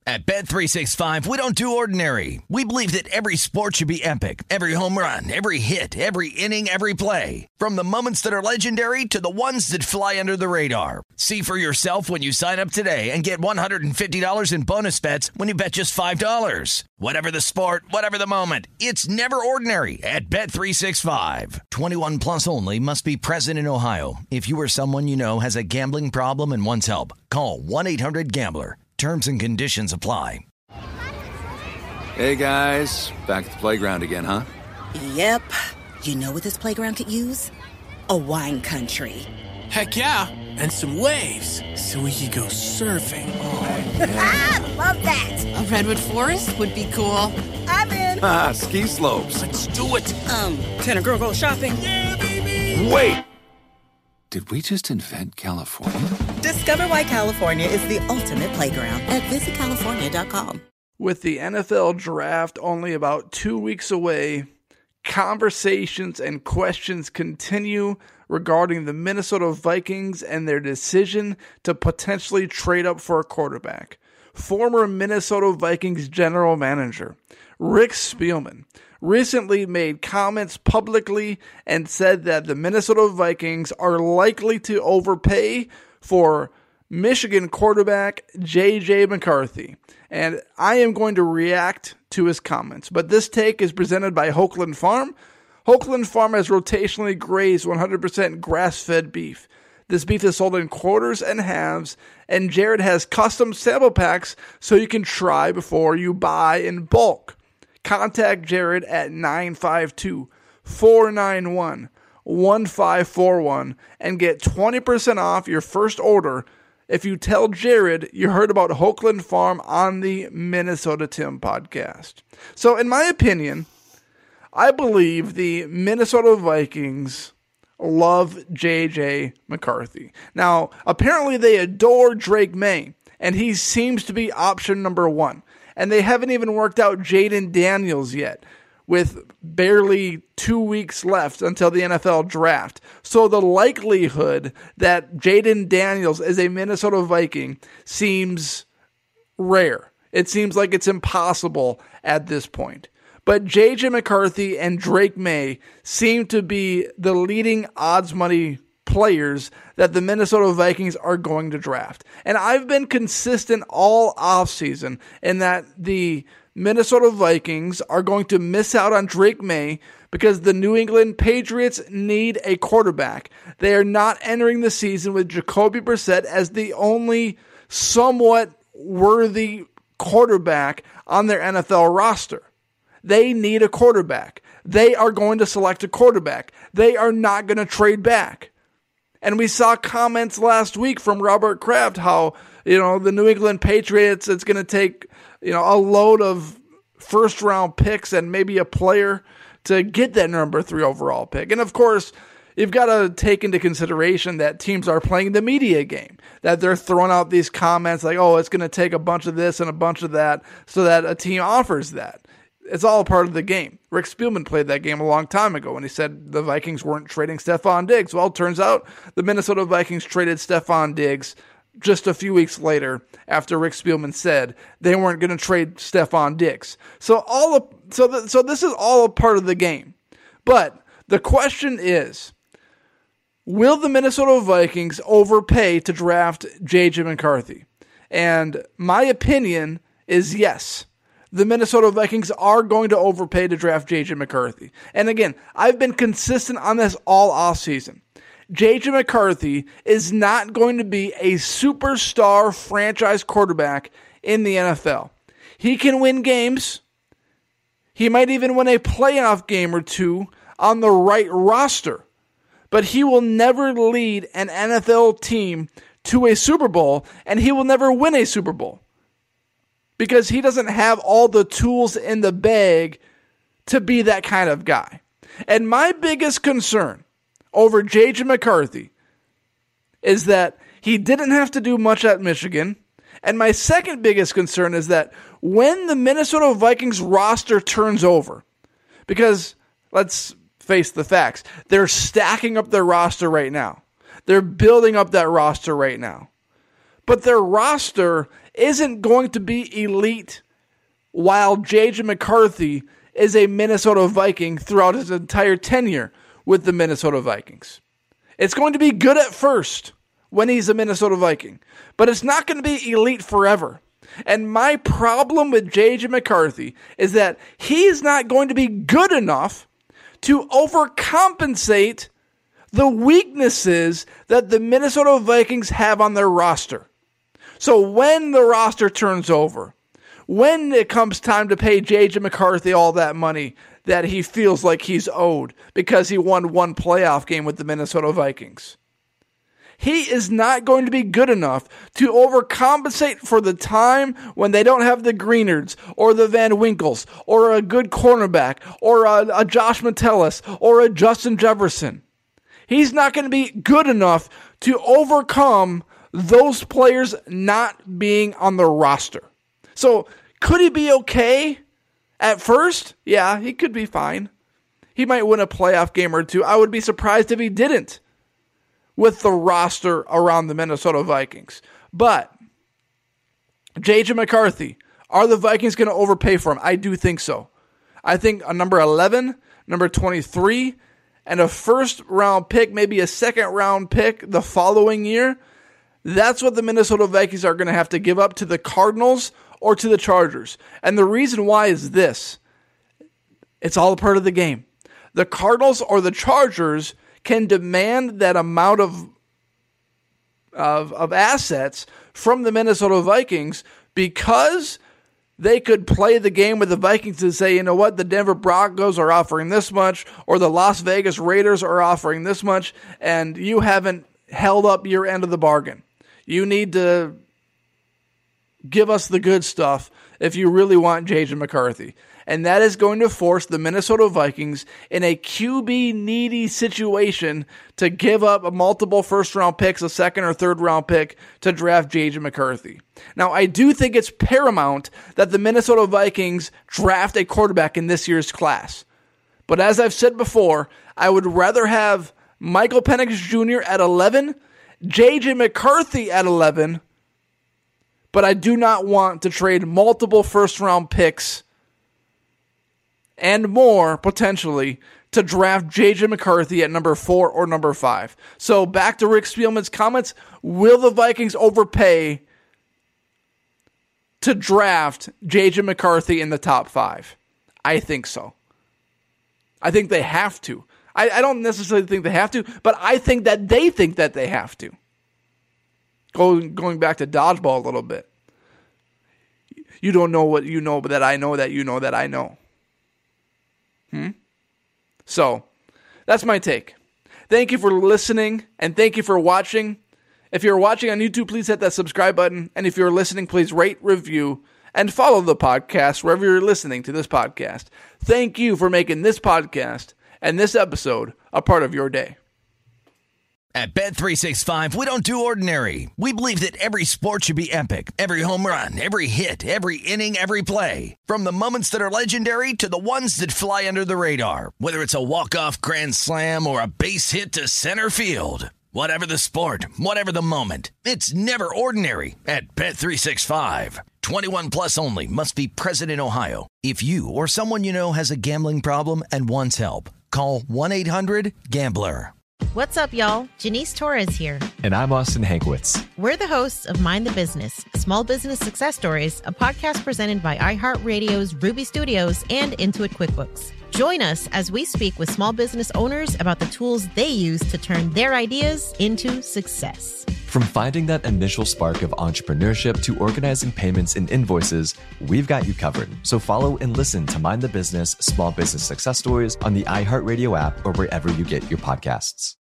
At Bet365, we don't do ordinary. We believe that every sport should be epic. Every home run, every hit, every inning, every play. From the moments that are legendary to the ones that fly under the radar. See for yourself when you sign up today and get $150 in bonus bets when you bet just $5. Whatever the sport, whatever the moment, it's never ordinary at Bet365. 21 plus only. Must be present in Ohio. If you or someone you know has a gambling problem and wants help, call 1-800-GAMBLER. Terms and conditions apply. Hey guys, back at the playground again, huh? Yep. You know what this playground could use? A wine country. Heck yeah, and some waves so we could go surfing. Oh, yeah. Love that. A redwood forest would be cool. I'm in. Ski slopes. Let's do it. Can a girl go shopping? Yeah, baby. Wait! Did we just invent California? Discover why California is the ultimate playground at visitcalifornia.com. With the NFL draft only about 2 weeks away, conversations and questions continue regarding the Minnesota Vikings and their decision to potentially trade up for a quarterback. Former Minnesota Vikings general manager Rick Spielman recently made comments publicly and said that the Minnesota Vikings are likely to overpay for Michigan quarterback J.J. McCarthy. And I am going to react to his comments. But this take is presented by Hochland Farm. Hochland Farm has rotationally grazed 100% grass-fed beef. This beef is sold in quarters and halves, and Jared has custom sample packs so you can try before you buy in bulk. Contact Jared at 952-491-1541 and get 20% off your first order if you tell Jared you heard about Hochland Farm on the Minnesota Tim podcast. So in my opinion, I believe the Minnesota Vikings love J.J. McCarthy. Now, apparently they adore Drake May, and he seems to be option number one. And they haven't even worked out Jaden Daniels yet, with barely 2 weeks left until the NFL draft. So the likelihood that Jaden Daniels is a Minnesota Viking seems rare. It seems like it's impossible at this point. But J.J. McCarthy and Drake May seem to be the leading odds money players that the Minnesota Vikings are going to draft. And I've been consistent all offseason in that the Minnesota Vikings are going to miss out on Drake May because the New England Patriots need a quarterback. They are not entering the season with Jacoby Brissett as the only somewhat worthy quarterback on their NFL roster. They need a quarterback. They are going to select a quarterback. They are not going to trade back. And we saw comments last week from Robert Kraft how, the New England Patriots, it's going to take, a load of first round picks and maybe a player to get that number 3 overall pick. And of course, you've got to take into consideration that teams are playing the media game, that they're throwing out these comments like, oh, it's going to take a bunch of this and a bunch of that so that a team offers that. It's all part of the game. Rick Spielman played that game a long time ago when he said the Vikings weren't trading Stephon Diggs. Well, it turns out the Minnesota Vikings traded Stephon Diggs just a few weeks later after Rick Spielman said they weren't going to trade Stephon Diggs. So this is all a part of the game. But the question is, will the Minnesota Vikings overpay to draft J.J. McCarthy? And my opinion is yes. The Minnesota Vikings are going to overpay to draft J.J. McCarthy. And again, I've been consistent on this all offseason. J.J. McCarthy is not going to be a superstar franchise quarterback in the NFL. He can win games. He might even win a playoff game or two on the right roster. But he will never lead an NFL team to a Super Bowl, and he will never win a Super Bowl. Because he doesn't have all the tools in the bag to be that kind of guy. And my biggest concern over J.J. McCarthy is that he didn't have to do much at Michigan. And my second biggest concern is that when the Minnesota Vikings roster turns over, because let's face the facts, they're stacking up their roster right now. They're building up that roster right now. But their roster isn't going to be elite while J.J. McCarthy is a Minnesota Viking throughout his entire tenure with the Minnesota Vikings. It's going to be good at first when he's a Minnesota Viking, but it's not going to be elite forever. And my problem with J.J. McCarthy is that he's not going to be good enough to overcompensate the weaknesses that the Minnesota Vikings have on their roster. So when the roster turns over, when it comes time to pay J.J. McCarthy all that money that he feels like he's owed because he won one playoff game with the Minnesota Vikings, he is not going to be good enough to overcompensate for the time when they don't have the Greenards or the Van Winkles or a good cornerback or a Josh Metellus or a Justin Jefferson. He's not going to be good enough to overcome those players not being on the roster. So could he be okay at first? Yeah, he could be fine. He might win a playoff game or two. I would be surprised if he didn't with the roster around the Minnesota Vikings. But J.J. McCarthy, are the Vikings going to overpay for him? I do think so. I think a number 11, number 23, and a first-round pick, maybe a second-round pick the following year, that's what the Minnesota Vikings are going to have to give up to the Cardinals or to the Chargers. And the reason why is this. It's all a part of the game. The Cardinals or the Chargers can demand that amount of assets from the Minnesota Vikings because they could play the game with the Vikings and say, you know what, the Denver Broncos are offering this much, or the Las Vegas Raiders are offering this much, and you haven't held up your end of the bargain. You need to give us the good stuff if you really want J.J. McCarthy. And that is going to force the Minnesota Vikings in a QB-needy situation to give up multiple first-round picks, a second or third-round pick, to draft J.J. McCarthy. Now, I do think it's paramount that the Minnesota Vikings draft a quarterback in this year's class. But as I've said before, I would rather have Michael Penix Jr. at 11, J.J. McCarthy at 11, but I do not want to trade multiple first-round picks and more, potentially, to draft J.J. McCarthy at number 4 or number 5. So back to Rick Spielman's comments, will the Vikings overpay to draft J.J. McCarthy in the top 5? I think so. I think they have to. I don't necessarily think they have to, but I think that they think that they have to. Going back to dodgeball a little bit. You don't know what you know, but that I know that you know that I know. So, that's my take. Thank you for listening, and thank you for watching. If you're watching on YouTube, please hit that subscribe button. And if you're listening, please rate, review, and follow the podcast wherever you're listening to this podcast. Thank you for making this podcast and this episode a part of your day. At Bet365, we don't do ordinary. We believe that every sport should be epic. Every home run, every hit, every inning, every play. From the moments that are legendary to the ones that fly under the radar. Whether it's a walk-off grand slam or a base hit to center field. Whatever the sport, whatever the moment. It's never ordinary at Bet365. 21 plus only. Must be present in Ohio. If you or someone you know has a gambling problem and wants help, call 1-800-GAMBLER. What's up, y'all? Janice Torres here. And I'm Austin Hankwitz. We're the hosts of Mind the Business, Small Business Success Stories, a podcast presented by iHeartRadio's Ruby Studios and Intuit QuickBooks. Join us as we speak with small business owners about the tools they use to turn their ideas into success. From finding that initial spark of entrepreneurship to organizing payments and invoices, we've got you covered. So follow and listen to Mind the Business, Small Business Success Stories on the iHeartRadio app or wherever you get your podcasts.